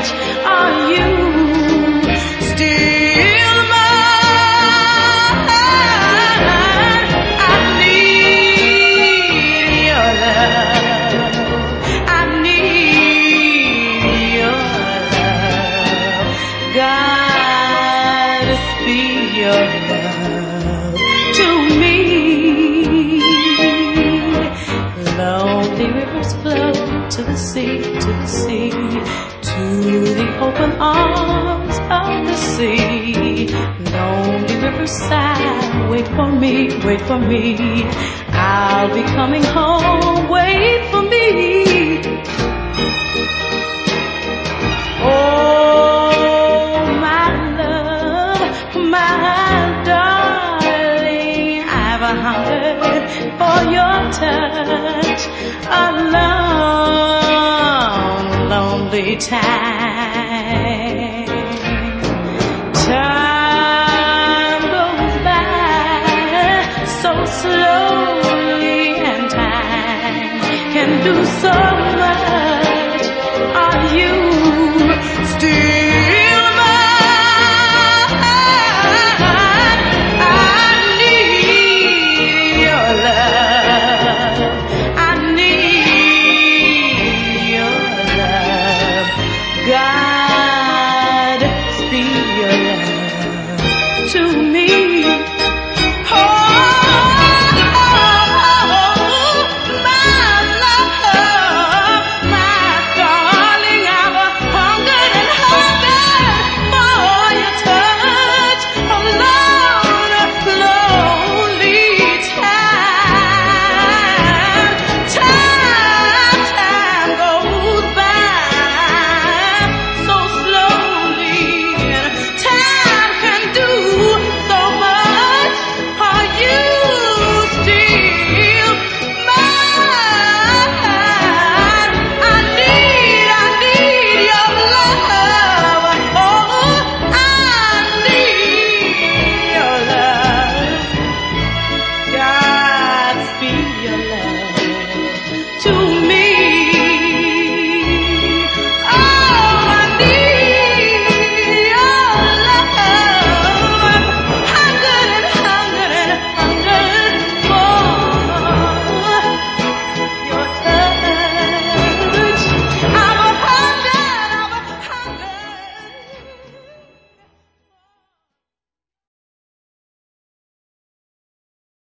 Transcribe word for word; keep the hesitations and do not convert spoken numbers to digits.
touch. Are you still mine? I need your love. I need your love. God, speed your love to me. Lonely rivers flow to the sea, to the sea, to the open arms of the sea. Lonely rivers sigh, wait for me, wait for me. I'll be coming home, wait for me. Oh, my love, my darling, I've a hunger for your touch. A long, lonely time. Time goes by so slowly, and time can do so much. Are you